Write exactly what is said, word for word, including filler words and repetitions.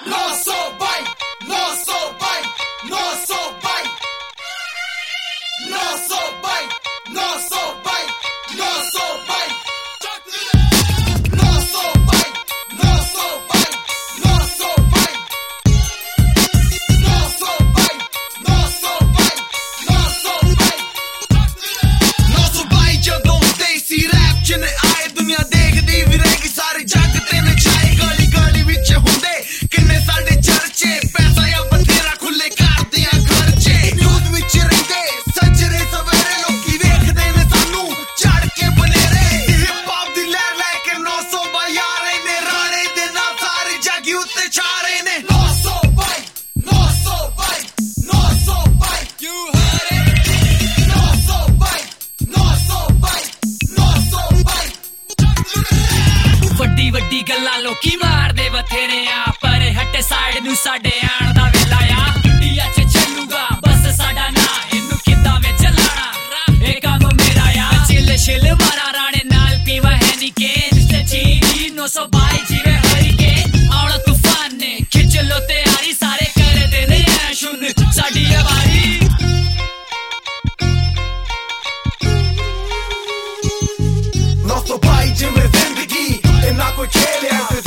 नौ सौ बाइक नौ सौ बाइक नौ सौ बाइक नौ सौ बाइक नौ सौ बाइक नौ सौ बाइक नौ सौ बाइक नौ सौ बाइक नौ सौ बाइक नौ सौ बाइक नौ सौ बाइक नौ सौ बाइक नौ सौ बाइक ਜਦੋਂ ਦੇਸੀ ਰੈਪ ਚ ਨੇ ਆਏ ਦੁਨੀਆ ਦੇਖਦੀ ਵੀ ਰਹੇਗੀ ਸਾਰੇ ਜੱਗ ਤੇ ਨਚਾਏ ਗਲੀ ਗਲੀ ਵਿੱਚ ਹੁੰਦੇ ਕਿੰਨੇ ਸਾਡੇ ਚਰਚੇ ਪੈਸਾ ਆ ਬਥੇਰਾ ਖੁੱਲੇ ਕਰਦੇ ਆ ਖਰਚੇ ਨਿਊਜ਼ ਵਿੱਚ ਰਹਿੰਦੇ ਸੱਜਰੇ ਸਵੇਰੇ ਲੋਕੀ ਵੇਖਦੇ ਨੇ ਸਾਨੂੰ ਚੜ ਕੇ ਬਨੇਰੇ ਹਿਪ ਹੌਪ ਦੀ ਲਹਿਰ ਲੈ ਕੇ ਨੌ ਸੌ ਬਾਈ ਆ ਰਹੇ ਨੇ ਰਾਣੇ ਦੇ ਨਾਲ ਸਾਰੇ ਜੱਗ ਉੱਤੇ ਛਾ ਰਹੇ ਨੇ ਨੌ ਸੌ ਬਾਈਕ ਨੌ ਸੌ ਬਾਈਕ ਨੌ ਸੌ ਬਾਈਕ ਯੂ ਹਰਡ ਇਟ ਨੌ ਸੌ ਬਾਈਕ ਨੌ ਸੌ ਬਾਈਕ ਨੌ ਸੌ ਬਾਈਕ ਵੱਡੀ ਵੱਡੀ ਗੱਲਾਂ ਲੋਕੀ ਮਾਰਦੇ ਬਥੇਰੇ ਆ ਪਰ ਹੱਟੇ ਸਾਈਡ ਨੂੰ ਸਾਡੇ ਆਣ ਦਾ ਵੇਲਾ ਆ ਇੰਡੀਆ ਚ ਚੱਲੂਗਾ ਬਸ ਸਾਡਾ ਨਾਂ ਇਹਨੂੰ ਕਿੱਦਾਂ ਵਿੱਚ ਲਾਣਾ ਇਹ ਕੰਮ ਮੇਰਾ ਆ ਚਿੱਲ ਛਿੱਲ ਮਾਰਾ ਰਾਣੇ ਨਾਲ ਪੀਵਾ ਹੈ ਨੀ ਕੇ ਰਿਸ਼ਤੇ ਚੀਨੀ ਨੌ ਸੌ ਬਾਈ ਜਿਵੇਂ ਹਰੀਕੇਨ ਆਉਣਾ ਤੂਫਾਨ ਨੇ ਖਿੱਚ ਲੋ ਤਿਆਰੀ ਸਾਰੇ ਕਰਦੇ ਨੇ ਐਸ਼ੁਨ ਸਾਡੀ ਆਵਾਰੀ ਨੌ ਸੌ ਬਾਈ ਜਿਵੇਂ ਜ਼ਿੰਦਗੀ ਇੰਨਾ ਕੋਈ ਖੇਲਿਆ